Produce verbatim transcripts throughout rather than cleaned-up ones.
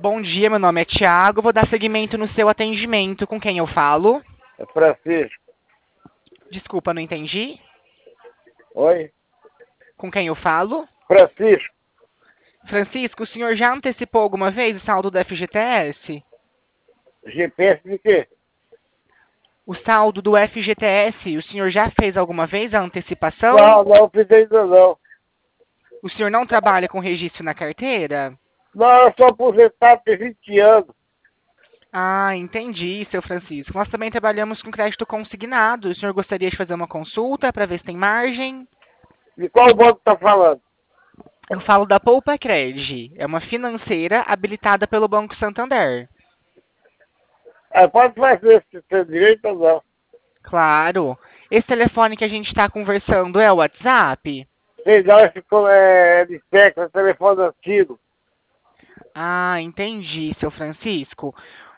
Bom dia, meu nome é Thiago, vou dar seguimento no seu atendimento. Com quem eu falo? É Francisco. Desculpa, não entendi. Oi? Com quem eu falo? Francisco. Francisco, o senhor já antecipou alguma vez o saldo do F G T S? G P S de quê? O saldo do F G T S, o senhor já fez alguma vez a antecipação? Não, não fiz ainda não. O senhor não trabalha com registro na carteira? Não, eu sou aposentado de vinte anos. Ah, entendi, seu Francisco. Nós também trabalhamos com crédito consignado. O senhor gostaria de fazer uma consulta para ver se tem margem? De qual banco tá falando? Eu falo da Poupa Cred. É uma financeira habilitada pelo Banco Santander. É, pode fazer se tem direito ou não. Claro. Esse telefone que a gente está conversando é o WhatsApp? Sei não, esse co- é de sexo, é telefone antigo. Ah, entendi, seu Francisco.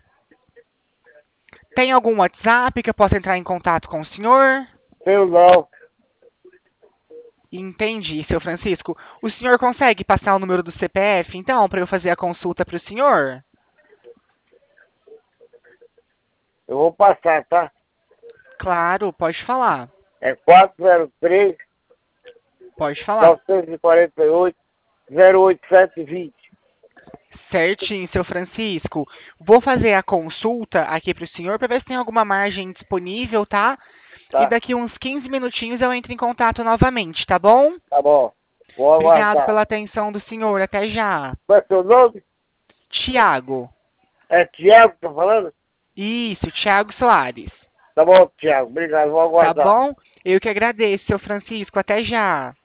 Tem algum WhatsApp que eu possa entrar em contato com o senhor? Sei não. Entendi, seu Francisco. O senhor consegue passar o número do C P F, então, para eu fazer a consulta para o senhor? Eu vou passar, tá? Claro, pode falar. É quatro zero três, Pode falar. novecentos e quarenta e oito, zero oito sete vinte. Certinho, seu Francisco. Vou fazer a consulta aqui para o senhor para ver se tem alguma margem disponível, tá? E Tá? daqui uns quinze minutinhos eu entro em contato novamente, tá bom? Tá bom. Vou Obrigado aguardar. pela atenção do senhor. Até já. Qual é seu nome? Tiago. É Tiago que tá falando? Isso, Tiago Soares. Tá bom, Tiago. Obrigado, vou Tá aguardar. bom? Eu que agradeço, seu Francisco. Até já.